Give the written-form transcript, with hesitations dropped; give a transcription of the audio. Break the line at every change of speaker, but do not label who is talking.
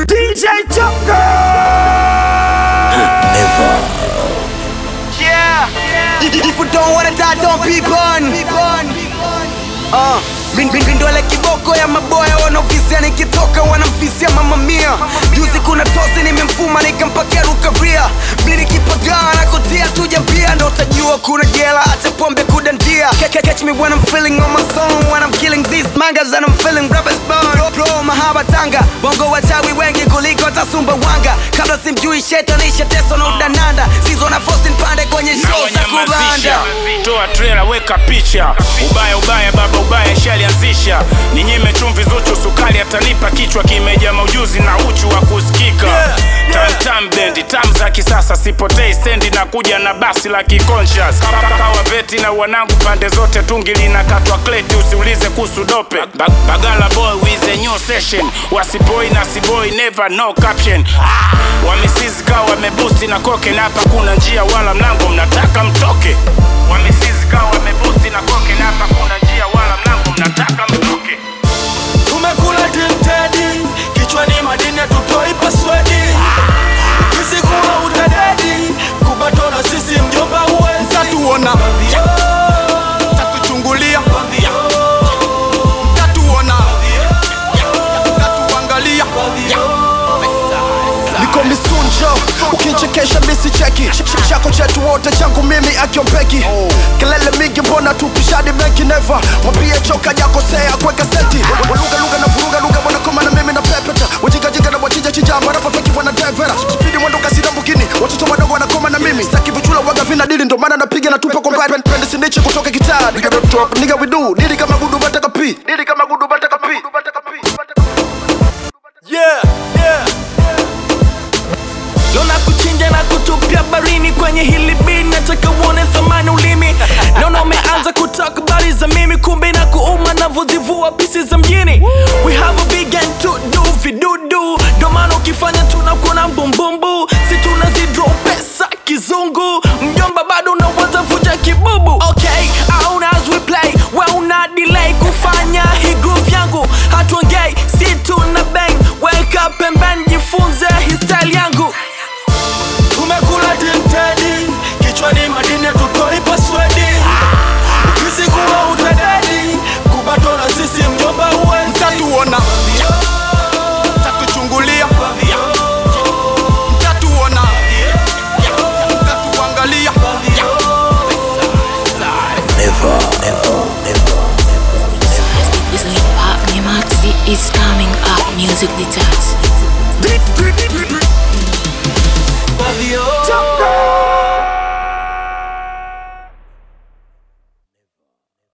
DJ Chunga.
Never.
Yeah. If you don't wanna die, don't be born. Mindole kiboko ya maboya wanaofisia nikitoka wanamfisia mama mia. Juzi kuna tosi nimemfuma nikampakia rukaria. Mimi kipagana na kutia tuja pia ndo utajua kuna jela hata pombe kudandia. Catch me when I'm feeling on my song, when I'm killing these mangas and I'm feeling rappers born. Bro mahaba tanga, bongo wachawi wengi kuliko tasumba wanga. Kabla simjui shetani sheteso na udananda. Sizo na force nipande kwenye show za kubanda.
Toa trailer weka picha. Ubaya baba ubaya shalianzisha. Ninyime chumvi zuchu sukari atanipa kichwa kimejaa maujuzi na uchu wa kusikika. Tam bendi tam za kisasa sipotei stendi na kuja na basi la kiconscious. Kawa veti na wanangu pande zote tungi linakatwa kleti usiulize kuhusu dope. Bagala boy with a new session. Wasiboi na siboi never no caption. Wamisizi kawa wameboosti na koke na hapa kuna njia wala mlango mnataka mtoke. Wamisizi kawa wameboosti na koke na hapa kuna njia wala mlango mnataka mtoke.
Tumekula tintedi, kichwani madini tutoi paswedi. Kisi kuwa utadedi, kubatona sisi mjomba uwezi.
Mtatuona, mtatuchungulia, mtatuona, mtatuangalia. Niko misunjo, ukinchekesha misi cheki. Chako chetu wote changu mimi akiompeki. Kelele mingi mbona tupishadi mengi never. Mwambie choka jakosea kweka seti. Waluga na vuruga luga wana koma na mimi na pepeta. Wajinga na wachinja chinja marafa feki wana devera. Speedy mwendo kasi na mbukini, watoto wadogo wana koma na mimi. Staki vichula waga vina dili ndo maana napiga na tupa komba. Pende sinichi kutoka kitaa. Nigga don't drop, nigga we do. Dili kama gudu bataka pi. Dili kama gudu bataka pi.
Yeah. Lona kuchinja na kutupia barini kwenye hili beat. Nataka uone thamani ulimi. Naona umeanza kutalk bari za mimi. Kumbe na kuuma na vozivua pisi za mjini. We have a big and to do vidudu. Domano ukifanya tunakuona mbumbumbu. Si tunazidro pesa kizungu. Mjomba bado unaweza vuja kibubu. Okay, auna as we play. We una delay kufanya hii groove yangu. Hatuongei, si tuna bang. Wake up and bend, jifunze hii style yangu. Tumekula tintedi, kichwani madini tutoi paswedi. Ukisi kuwa utadedi, kubatona sisi mjomba uwezi.
Mtatuona, mtatuchungulia, mtatuona, mtatuangalia.
Never.
This is hip hop, Nima TV is coming up, music detox.